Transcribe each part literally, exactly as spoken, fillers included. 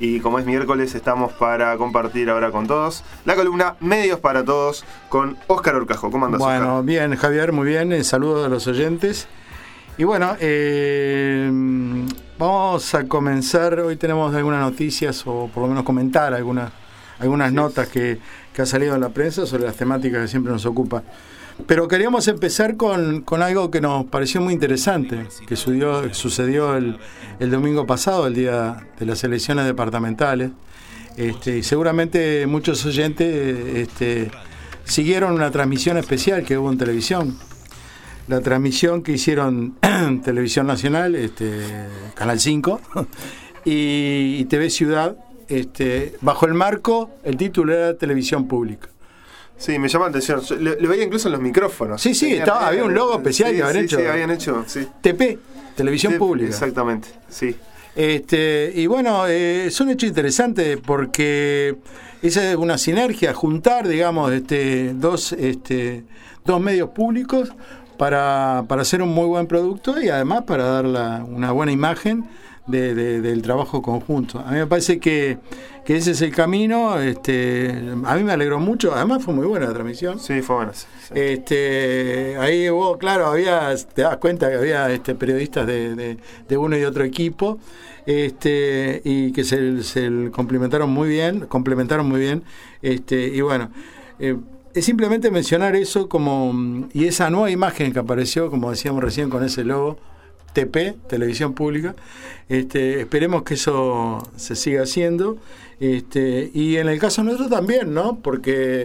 y como es miércoles estamos para compartir ahora con todos la columna Medios para Todos con Óscar Horcajo. ¿Cómo andas, Óscar? Bueno, bien, Javier, muy bien. Eh, saludos a los oyentes. Y bueno, eh, vamos a comenzar. Hoy tenemos algunas noticias, o por lo menos comentar algunas, algunas sí. notas que, que ha salido en la prensa sobre las temáticas que siempre nos ocupan. Pero queríamos empezar con, con algo que nos pareció muy interesante, que sucedió, sucedió el, el domingo pasado, el día de las elecciones departamentales. Este, y seguramente muchos oyentes este, siguieron una transmisión especial que hubo en televisión. La transmisión que hicieron en Televisión Nacional, este, Canal cinco, y, y T V Ciudad, este, bajo el marco, el título era Televisión Pública. Sí, me llama la atención. Le, le veía incluso en los micrófonos. Sí, sí, estaba, había un logo especial sí, que habían sí, hecho. Sí, habían hecho, sí. T P, Televisión sí, Pública. Exactamente, sí. Este, y bueno, eh, es un hecho interesante porque esa es una sinergia, juntar, digamos, este, dos, este, dos medios públicos para, para hacer un muy buen producto y además para dar la, una buena imagen de, de, del trabajo conjunto. A mí me parece que, que ese es el camino. Este, a mí me alegró mucho, además fue muy buena la transmisión. Sí, fue buena. Sí. Este, ahí hubo, claro, había, te das cuenta que había este, periodistas de, de, de uno y otro equipo, este, y que se, se complementaron muy bien, complementaron muy bien, este, y bueno, eh, es simplemente mencionar eso como, y esa nueva imagen que apareció, como decíamos recién, con ese logo, T P, Televisión Pública. Este, esperemos que eso se siga haciendo. Este, y en el caso nuestro también, ¿no? Porque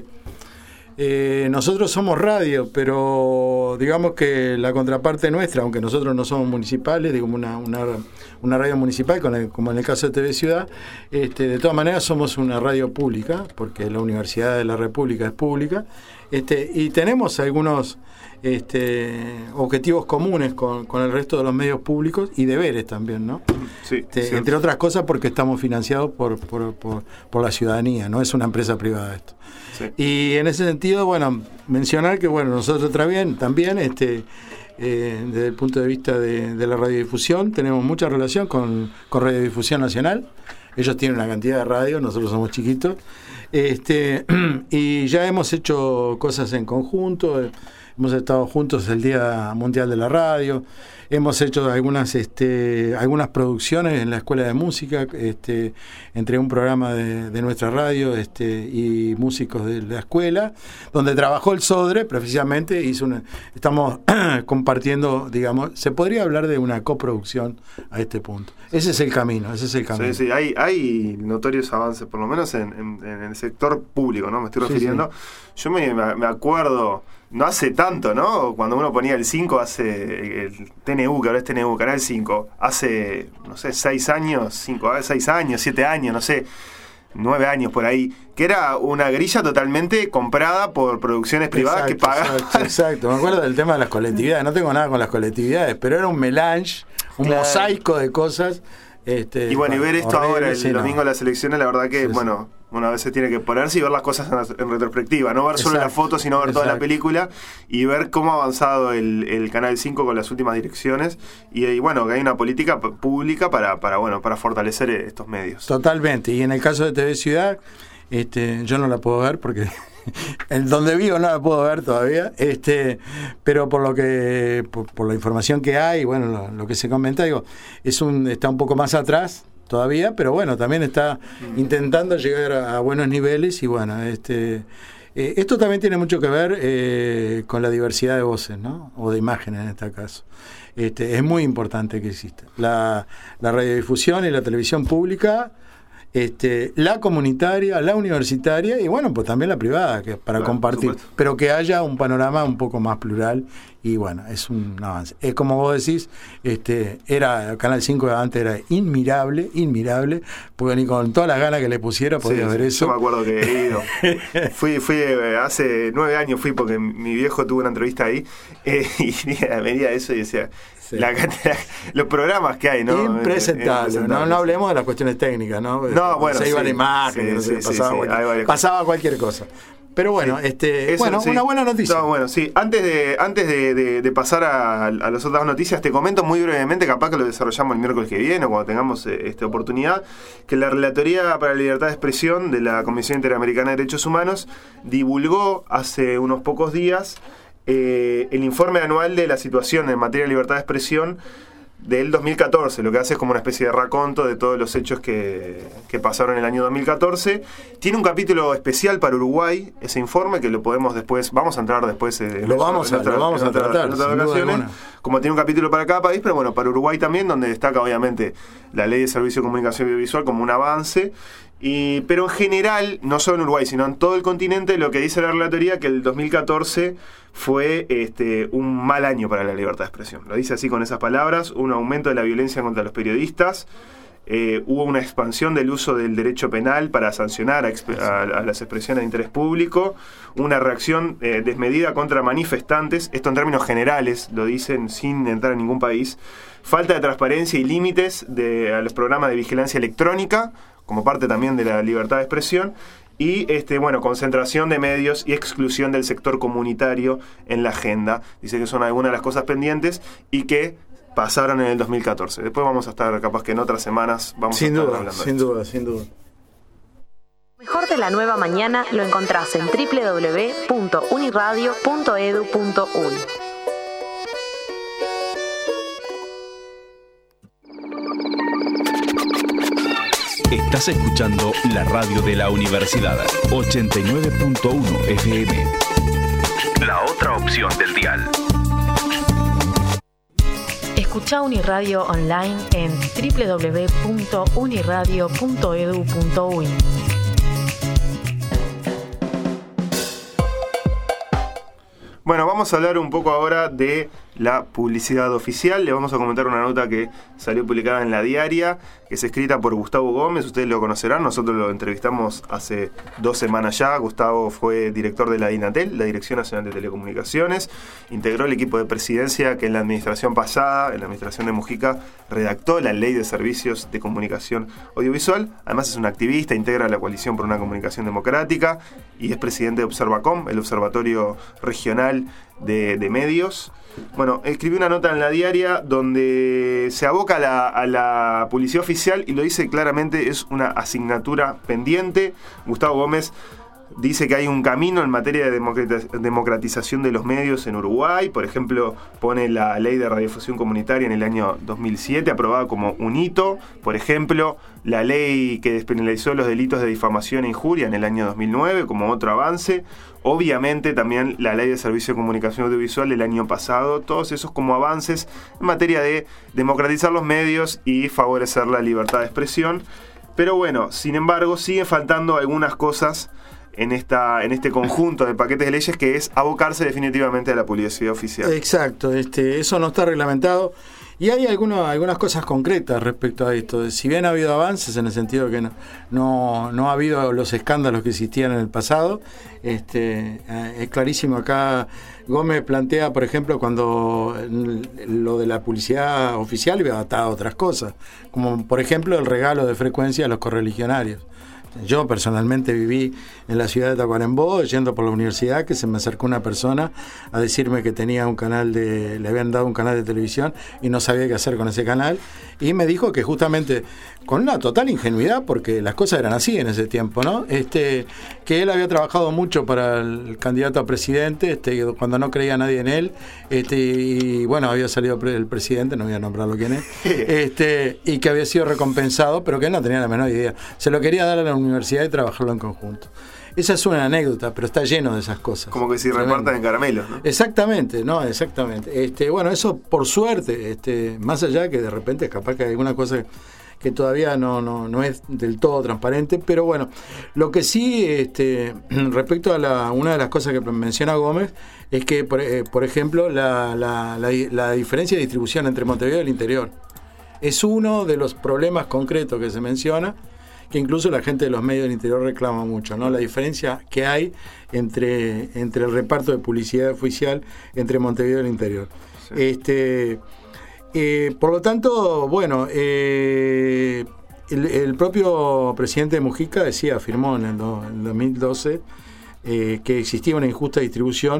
eh, nosotros somos radio, pero digamos que la contraparte nuestra, aunque nosotros no somos municipales, digamos una, una, una radio municipal, con el, como en el caso de T V Ciudad, este, de todas maneras somos una radio pública, porque la Universidad de la República es pública, este, y tenemos algunos Este, objetivos comunes con, con el resto de los medios públicos y deberes también, ¿no? Sí, este, entre otras cosas porque estamos financiados por, por, por, por la ciudadanía, no es una empresa privada esto. Sí. Y en ese sentido, bueno, mencionar que bueno, nosotros también, también este, eh, desde el punto de vista de, de la radiodifusión, tenemos mucha relación con, con Radiodifusión Nacional. Ellos tienen una cantidad de radios, nosotros somos chiquitos, este, y ya hemos hecho cosas en conjunto. Hemos estado juntos el Día Mundial de la Radio, hemos hecho algunas este, algunas producciones en la Escuela de Música, este, entre un programa de, de nuestra radio este, y músicos de la escuela, donde trabajó el Sodre, precisamente, hizo una, estamos compartiendo, digamos, se podría hablar de una coproducción a este punto. Ese es el camino, ese es el camino. Sí, sí, hay, hay notorios avances, por lo menos en, en, en el sector público, ¿no? Me estoy refiriendo. Sí, sí. Yo me, me acuerdo... No hace tanto, ¿no? Cuando uno ponía el cinco, hace el T N U, que ahora es T N U, Canal cinco, hace, no sé, seis años, cinco, seis años, siete años, no sé, nueve años por ahí, que era una grilla totalmente comprada por producciones privadas exacto, que pagaban. Exacto, exacto, me acuerdo del tema de las colectividades, no tengo nada con las colectividades, pero era un melange, un claro. mosaico de cosas. Este, y bueno, y ver esto horrible, ahora, el sí, domingo de no. las elecciones, la verdad que, sí, bueno, uno a veces tiene que ponerse y ver las cosas en, en retrospectiva, no ver exacto, solo la foto, sino ver exacto. toda la película y ver cómo ha avanzado el, el Canal cinco con las últimas direcciones y, y bueno, que hay una política p- pública para, para, bueno, para fortalecer estos medios. Totalmente, y en el caso de T V Ciudad, este, yo no la puedo ver porque... en donde vivo no la puedo ver todavía, este, pero por lo que por, por la información que hay, bueno, lo, lo que se comenta, digo, es un está un poco más atrás todavía, pero bueno, también está mm. intentando llegar a, a buenos niveles y bueno, este eh, esto también tiene mucho que ver eh, con la diversidad de voces, ¿no? O de imágenes en este caso. Este, es muy importante que exista la, la radiodifusión y la televisión pública. Este, la comunitaria, la universitaria y bueno, pues también la privada, que para claro, compartir, pero que haya un panorama un poco más plural y bueno, es un avance. Es como vos decís, este, era Canal cinco antes era inmirable, inmirable, porque ni con todas las ganas que le pusiera podía sí, ver eso. Yo me acuerdo que he ido. fui, fui hace nueve años fui porque mi viejo tuvo una entrevista ahí eh, y venía eso y decía sí. la, la, los programas que hay, ¿no? Impresentable, no, no hablemos de las cuestiones técnicas, ¿no? No, bueno, se iba sí, la imagen, sí, no sé, sí, pasaba, sí, cualquier, sí, pasaba cualquier cosa. Pero bueno, sí. este, Eso, bueno, sí. una buena noticia. No, bueno, sí. Antes de, antes de, de, de pasar a, a las otras noticias, te comento muy brevemente, capaz que lo desarrollamos el miércoles que viene o cuando tengamos eh, esta oportunidad, que la Relatoría para la Libertad de Expresión de la Comisión Interamericana de Derechos Humanos divulgó hace unos pocos días eh, el informe anual de la situación en materia de libertad de expresión del dos mil catorce, lo que hace es como una especie de raconto de todos los hechos que, que pasaron en el año dos mil catorce. Tiene un capítulo especial para Uruguay, ese informe, que lo podemos después, vamos a entrar después en lo vamos, a, lo vamos a tratar, en otras ocasiones, como tiene un capítulo para cada país, pero bueno, para Uruguay también, donde destaca obviamente la Ley de Servicio de Comunicación Audiovisual como un avance. Y, pero en general, no solo en Uruguay, sino en todo el continente, lo que dice la relatoría que el dos mil catorce fue este, un mal año para la libertad de expresión. Lo dice así con esas palabras: un aumento de la violencia contra los periodistas, eh, hubo una expansión del uso del derecho penal para sancionar a, a, a las expresiones de interés público, una reacción eh, desmedida contra manifestantes, esto en términos generales, lo dicen sin entrar en ningún país, falta de transparencia y límites de, a los programas de vigilancia electrónica, como parte también de la libertad de expresión, y este, bueno, concentración de medios y exclusión del sector comunitario en la agenda. Dice que son algunas de las cosas pendientes y que pasaron en el dos mil catorce. Después vamos a estar, capaz que en otras semanas, vamos sin a estar duda, hablando sin de duda, sin duda. Lo mejor de la nueva mañana lo encontrás en doble u doble u doble u punto uniradio punto edu punto uy. Estás escuchando la radio de la universidad, ochenta y nueve punto uno F M. La otra opción del dial. Escucha Uniradio online en doble u doble u doble u punto uniradio punto edu punto uy. Bueno, vamos a hablar un poco ahora de la publicidad oficial. Le vamos a comentar una nota que salió publicada en La Diaria, que es escrita por Gustavo Gómez. Ustedes lo conocerán, nosotros lo entrevistamos hace dos semanas ya. Gustavo fue director de la DINATEL, la Dirección Nacional de Telecomunicaciones. Integró el equipo de presidencia que en la administración pasada, en la administración de Mujica, redactó la Ley de Servicios de Comunicación Audiovisual. Además es un activista, integra la Coalición por una Comunicación Democrática y es presidente de Observacom, el Observatorio Regional de, de Medios. Bueno, escribió una nota en La Diaria donde se aboca a la, a la publicidad oficial y lo dice claramente, es una asignatura pendiente. Gustavo Gómez dice que hay un camino en materia de democratización de los medios en Uruguay. Por ejemplo, pone la Ley de Radiodifusión Comunitaria en el año dos mil siete, aprobada como un hito. Por ejemplo, la ley que despenalizó los delitos de difamación e injuria en el año dos mil nueve como otro avance. Obviamente también la Ley de Servicio de Comunicación Audiovisual del año pasado. Todos esos como avances en materia de democratizar los medios y favorecer la libertad de expresión. Pero bueno, sin embargo, siguen faltando algunas cosas en esta en este conjunto de paquetes de leyes, que es abocarse definitivamente a la publicidad oficial. Exacto, este, eso no está reglamentado y hay algunas algunas cosas concretas respecto a esto. Si bien ha habido avances en el sentido de que no no, no ha habido los escándalos que existían en el pasado, este, eh, es clarísimo. Acá Gómez plantea, por ejemplo, cuando lo de la publicidad oficial iba atado a otras cosas, como por ejemplo el regalo de frecuencia a los correligionarios. Yo personalmente viví en la ciudad de Tacuarembó, yendo por la universidad, que se me acercó una persona a decirme que tenía un canal de, le habían dado un canal de televisión y no sabía qué hacer con ese canal, y me dijo que justamente con una total ingenuidad, porque las cosas eran así en ese tiempo, ¿no? Este, que él había trabajado mucho para el candidato a presidente, este, cuando no creía nadie en él, este, y bueno, había salido el presidente, no voy a nombrarlo quién es, este, y que había sido recompensado, pero que él no tenía la menor idea. Se lo quería dar a la universidad y trabajarlo en conjunto. Esa es una anécdota, pero está lleno de esas cosas. Como que si repartan en caramelos, ¿no? Exactamente, no, exactamente. Este, bueno, eso por suerte, este, más allá que de repente capaz que hay alguna cosa que todavía no, no, no es del todo transparente, pero bueno, lo que sí, este, respecto a la, una de las cosas que menciona Gómez, es que, por, eh, por ejemplo, la, la, la, la diferencia de distribución entre Montevideo y el interior es uno de los problemas concretos que se menciona, que incluso la gente de los medios del interior reclama mucho, ¿no? La diferencia que hay entre, entre el reparto de publicidad oficial entre Montevideo y el interior. Sí. Este, eh, por lo tanto, bueno, eh, el, el propio presidente de Mujica decía, afirmó en el, do, en el dos mil doce, eh, que existía una injusta distribución,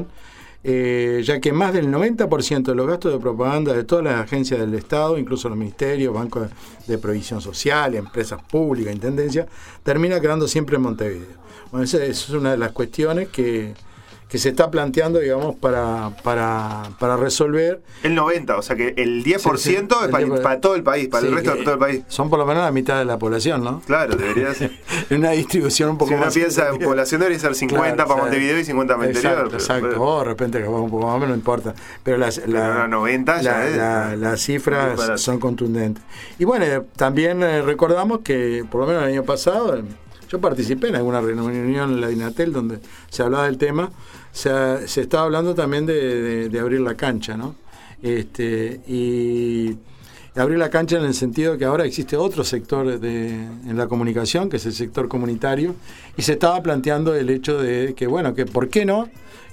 eh, ya que más del noventa por ciento de los gastos de propaganda de todas las agencias del Estado, incluso los ministerios, bancos de provisión social, empresas públicas, intendencias, termina quedando siempre en Montevideo. Bueno, esa, esa es una de las cuestiones que, que se está planteando, digamos, para, para, para resolver. El noventa, o sea que el diez por ciento sí, sí, es para, diez por ciento para todo el país, para sí, el resto de todo el país. Son por lo menos la mitad de la población, ¿no? Claro, debería ser. Una distribución un poco si más. Si uno piensa en población debería ser cincuenta claro, para Montevideo y cincuenta para interior. Exacto, exacto. Pero, o de repente capaz un poco más, no importa. Pero las, pero la, la noventa ya la, es. La, las cifras son contundentes. Y bueno, también eh, recordamos que por lo menos el año pasado, yo participé en alguna reunión en la Dinatel donde se hablaba del tema. Se, se estaba hablando también de, de, de abrir la cancha, ¿no? Este, y abrir la cancha en el sentido que ahora existe otro sector de, en la comunicación, que es el sector comunitario, y se estaba planteando el hecho de que, bueno, que por qué no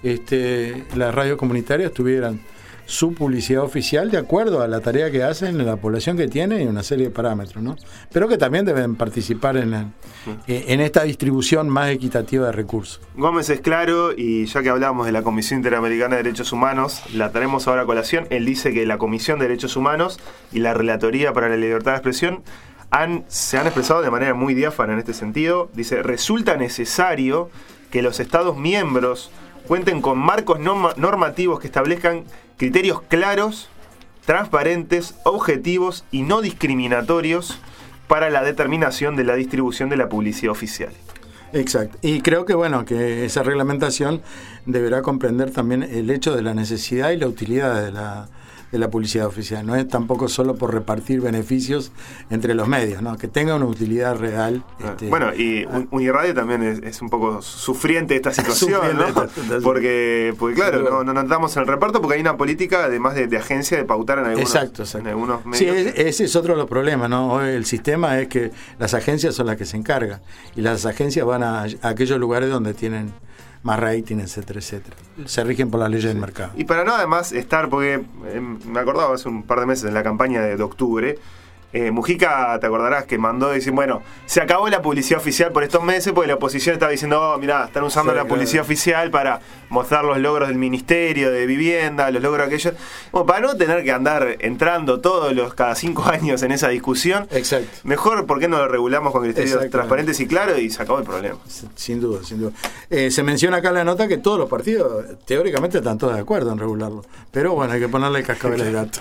este, las radios comunitarias tuvieran su publicidad oficial de acuerdo a la tarea que hacen, en la población que tienen y una serie de parámetros, ¿no? Pero que también deben participar en, el, en esta distribución más equitativa de recursos. Gómez es claro, y ya que hablábamos de la Comisión Interamericana de Derechos Humanos, la traemos ahora a colación. Él dice que la Comisión de Derechos Humanos y la Relatoría para la Libertad de Expresión han, se han expresado de manera muy diáfana en este sentido. Dice, resulta necesario que los Estados miembros cuenten con marcos normativos que establezcan criterios claros, transparentes, objetivos y no discriminatorios para la determinación de la distribución de la publicidad oficial. Exacto. Y creo que bueno, que esa reglamentación deberá comprender también el hecho de la necesidad y la utilidad de la de la publicidad oficial. No es tampoco solo por repartir beneficios entre los medios, ¿no? Que tenga una utilidad real. Este, bueno, y Uniradio también es, es un poco sufriente de esta situación, ¿no? Esta, esta, porque, porque claro, no, no notamos en el reparto porque hay una política, además de, de agencia, de pautar en algunos, exacto, exacto. En algunos medios. Sí, ese es otro de los problemas, ¿no? Hoy el sistema es que las agencias son las que se encargan y las agencias van a, a aquellos lugares donde tienen más rating, etcétera, etcétera. Se rigen por las leyes sí. del mercado. Y para no además estar, porque eh, me acordaba hace un par de meses en la campaña de, de octubre, eh, Mujica, te acordarás que mandó decir, bueno, se acabó la publicidad oficial por estos meses porque la oposición estaba diciendo, oh, mirá, están usando sí, la publicidad claro. oficial para mostrar los logros del Ministerio de Vivienda, los logros de aquellos. Bueno, para no tener que andar entrando todos los cada cinco años en esa discusión, exacto. mejor, ¿por qué no lo regulamos con criterios transparentes y claros y se acabó el problema? Sin duda, sin duda. Eh, se menciona acá en la nota que todos los partidos teóricamente están todos de acuerdo en regularlo, pero bueno, hay que ponerle el cascabel al gato.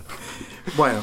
Bueno.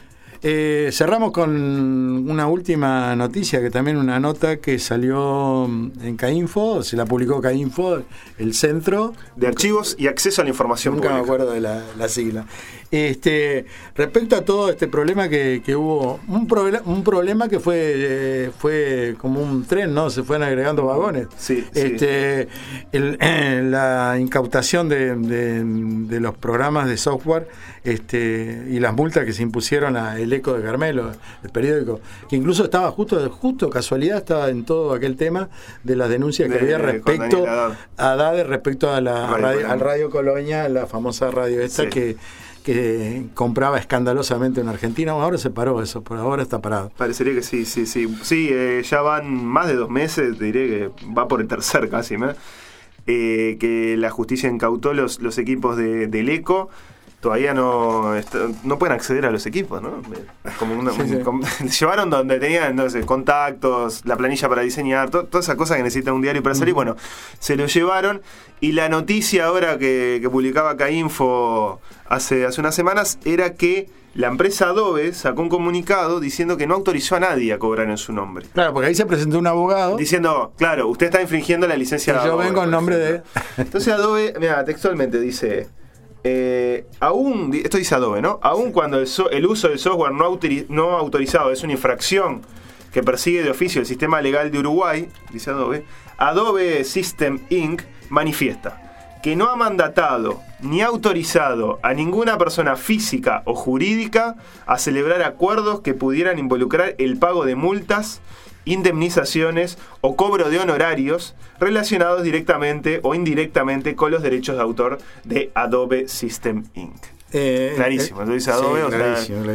Eh, cerramos con una última noticia, que también una nota que salió en Cainfo, se la publicó Cainfo, el Centro de Archivos y Acceso a la Información Nunca Pública. me acuerdo de la, la sigla. Este, respecto a todo este problema que, que hubo, un, proble- un problema que fue eh, fue como un tren, ¿no? Se fueron agregando vagones. Sí, este, sí. El, eh, la incautación de, de, de los programas de software este, y las multas que se impusieron a El Eco de Carmelo, el periódico, que incluso estaba justo, justo casualidad, estaba en todo aquel tema de las denuncias que de, había respecto a Haddad, respecto a la radio, radio, al Radio Colonia, la famosa radio esta sí. que que compraba escandalosamente en Argentina. Ahora se paró eso, por ahora está parado. Parecería que sí, sí, sí. Sí, eh, ya van más de dos meses, te diré que va por el tercer casi, ¿no? Eh, que la justicia incautó los, los equipos de, del Eco. Todavía no está, no pueden acceder a los equipos, ¿no? Como una, sí, sí. Como, llevaron donde tenían no sé, contactos, la planilla para diseñar, to, todas esas cosas que necesita un diario para salir. Mm. Bueno, se lo llevaron. Y la noticia ahora que, que publicaba Cainfo hace, hace unas semanas era que la empresa Adobe sacó un comunicado diciendo que no autorizó a nadie a cobrar en su nombre. Claro, porque ahí se presentó un abogado diciendo, claro, usted está infringiendo la licencia de Adobe. Yo vengo en nombre de... Entonces Adobe, mira, textualmente dice... Eh, aún, esto dice Adobe, ¿no? Aún cuando el, so, el uso del software no, autori, no autorizado es una infracción que persigue de oficio el sistema legal de Uruguay, dice Adobe, Adobe System incorporated manifiesta que no ha mandatado ni autorizado a ninguna persona física o jurídica a celebrar acuerdos que pudieran involucrar el pago de multas, indemnizaciones o cobro de honorarios relacionados directamente o indirectamente con los derechos de autor de Adobe System incorporated. Eh, clarísimo, entonces dice Adobe, sí, o clarísimo, sea, clarísimo.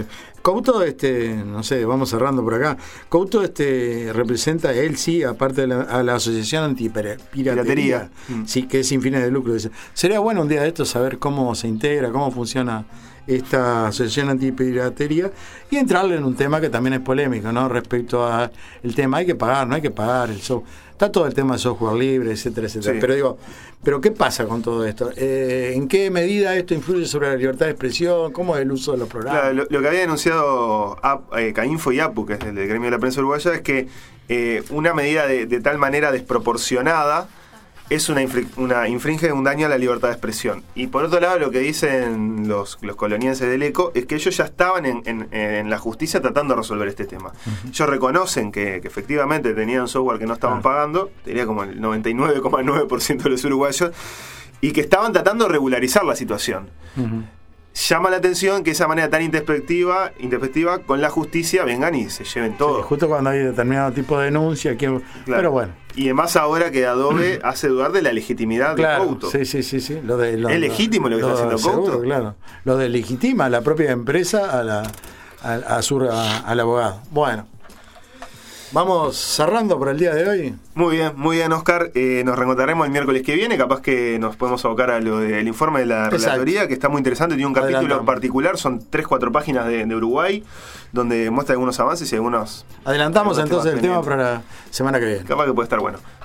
Couto, este, no sé, vamos cerrando por acá. Couto este, representa, él sí, aparte de la, a la Asociación Antipiratería, mm. sí, que es sin fines de lucro. Dice. Sería bueno un día de esto saber cómo se integra, cómo funciona esta Asociación Antipiratería y entrarle en un tema que también es polémico, ¿no? Respecto a el tema, hay que pagar, no hay que pagar, el software. Está todo el tema de software libre, etcétera, etcétera. Sí. Pero digo, ¿pero qué pasa con todo esto? Eh, ¿En qué medida esto influye sobre la libertad de expresión? ¿Cómo es el uso de los programas? Claro, lo, lo que había denunciado eh, Cainfo y APU, que es el del Gremio de la Prensa Uruguaya, es que eh, una medida de, de tal manera desproporcionada es una, infri- una infringe un daño a la libertad de expresión. Y por otro lado, lo que dicen los, los colonienses del ECO es que ellos ya estaban en, en, en la justicia tratando de resolver este tema. Uh-huh. Ellos reconocen que, que efectivamente tenían software que no estaban uh-huh. pagando, diría como el noventa y nueve coma nueve por ciento de los uruguayos, y que estaban tratando de regularizar la situación. Uh-huh. Llama la atención que esa manera tan introspectiva, introspectiva con la justicia vengan y se lleven todo. Sí, justo cuando hay determinado tipo de denuncia. Que... Claro. Pero bueno. Y además ahora que Adobe hace dudar de la legitimidad claro, de Couto. Sí, sí, sí, sí. Lo de, lo, es legítimo lo que lo, está haciendo seguro, Couto. Claro. Lo deslegitima a la propia empresa a la, a, a su, a, al abogado. Bueno. Vamos cerrando por el día de hoy. Muy bien, muy bien, Oscar. Eh, nos reencontraremos el miércoles que viene. Capaz que nos podemos abocar a lo del informe de la Exacto. relatoría, que está muy interesante. Tiene un capítulo Adelantamos. particular, son tres cuatro páginas de, de Uruguay, donde muestra algunos avances y algunos. Adelantamos algunos entonces el tema para la semana que viene. Capaz que puede estar bueno.